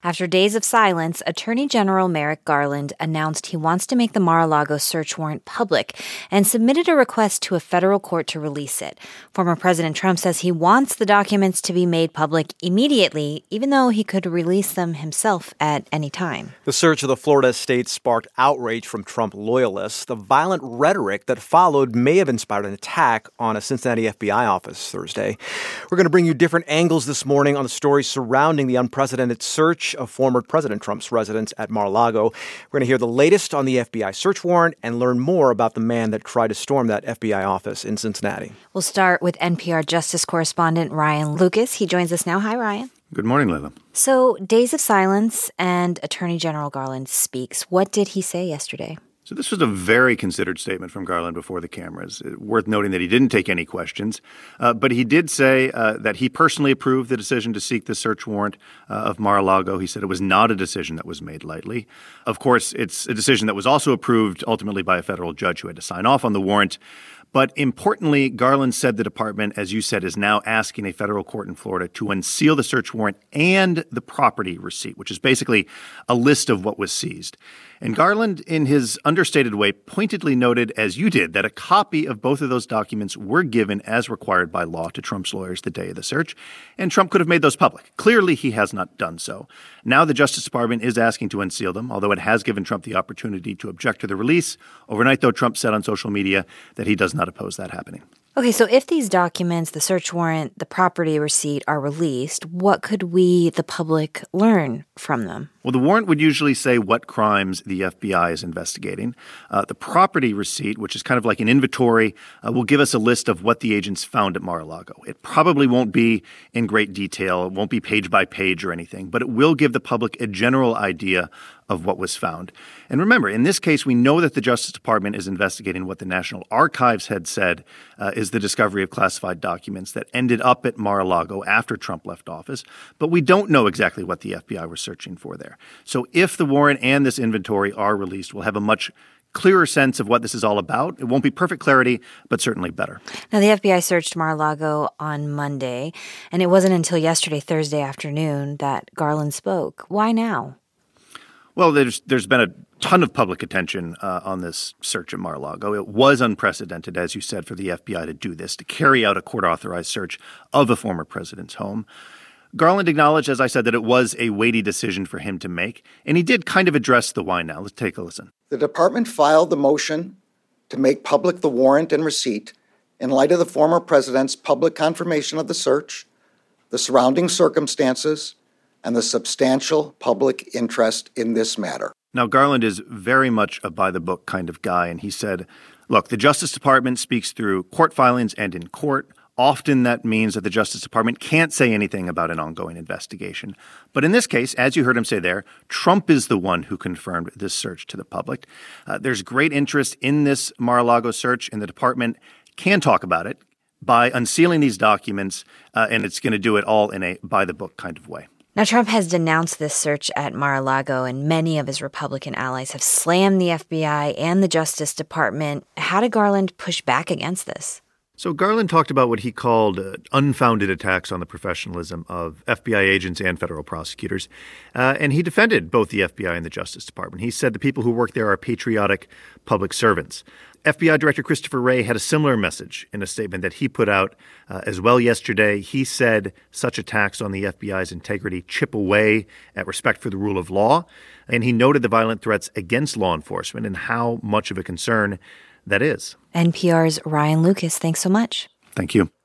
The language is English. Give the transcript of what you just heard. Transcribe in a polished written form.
After days of silence, Attorney General Merrick Garland announced he wants to make the Mar-a-Lago search warrant public and submitted a request to a federal court to release it. Former President Trump says he wants the documents to be made public immediately, even though he could release them himself at any time. The search of the Florida estate sparked outrage from Trump loyalists. The violent rhetoric that followed may have inspired an attack on a Cincinnati FBI office Thursday. We're going to bring you different angles this morning on the stories surrounding the unprecedented search of former President Trump's residence at Mar-a-Lago. We're going to hear the latest on the FBI search warrant and learn more about the man that tried to storm that FBI office in Cincinnati. We'll start with NPR Justice correspondent Ryan Lucas. He joins us now. Hi, Ryan. Good morning, Lila. So, days of silence and Attorney General Garland speaks. What did he say yesterday? So this was a very considered statement from Garland before the cameras. Worth noting that he didn't take any questions, but he did say that he personally approved the decision to seek the search warrant of Mar-a-Lago. He said it was not a decision that was made lightly. Of course, it's a decision that was also approved ultimately by a federal judge who had to sign off on the warrant. But importantly, Garland said the department, as you said, is now asking a federal court in Florida to unseal the search warrant and the property receipt, which is basically a list of what was seized. And Garland, in his understated way, pointedly noted, as you did, that a copy of both of those documents were given as required by law to Trump's lawyers the day of the search, and Trump could have made those public. Clearly, he has not done so. Now the Justice Department is asking to unseal them, although it has given Trump the opportunity to object to the release. Overnight, though, Trump said on social media that he does not oppose that happening. Okay, so if these documents, the search warrant, the property receipt are released, what could we, the public, learn from them? Well, the warrant would usually say what crimes the FBI is investigating. The property receipt, which is kind of like an inventory, will give us a list of what the agents found at Mar-a-Lago. It probably won't be in great detail. It won't be page by page or anything, but it will give the public a general idea of what was found. And remember, in this case, we know that the Justice Department is investigating what the National Archives had said is the discovery of classified documents that ended up at Mar-a-Lago after Trump left office. But we don't know exactly what the FBI was searching for there. So if the warrant and this inventory are released, we'll have a much clearer sense of what this is all about. It won't be perfect clarity, but certainly better. Now, the FBI searched Mar-a-Lago on Monday, and it wasn't until yesterday, Thursday afternoon, that Garland spoke. Why now? Well, there's been a ton of public attention on this search at Mar-a-Lago. It was unprecedented, as you said, for the FBI to do this, to carry out a court-authorized search of a former president's home. Garland acknowledged, as I said, that it was a weighty decision for him to make, and he did kind of address the why now. Let's take a listen. The department filed the motion to make public the warrant and receipt in light of the former president's public confirmation of the search, the surrounding circumstances, and the substantial public interest in this matter. Now, Garland is very much a by-the-book kind of guy, and he said, look, the Justice Department speaks through court filings and in court. Often that means that the Justice Department can't say anything about an ongoing investigation. But in this case, as you heard him say there, Trump is the one who confirmed this search to the public. There's great interest in this Mar-a-Lago search, and the department can talk about it by unsealing these documents, and it's going to do it all in a by-the-book kind of way. Now, Trump has denounced this search at Mar-a-Lago, and many of his Republican allies have slammed the FBI and the Justice Department. How did Garland push back against this? So Garland talked about what he called unfounded attacks on the professionalism of FBI agents and federal prosecutors, and he defended both the FBI and the Justice Department. He said the people who work there are patriotic public servants. FBI Director Christopher Wray had a similar message in a statement that he put out as well yesterday. He said such attacks on the FBI's integrity chip away at respect for the rule of law, and he noted the violent threats against law enforcement and how much of a concern that is. NPR's Ryan Lucas, thanks so much. Thank you.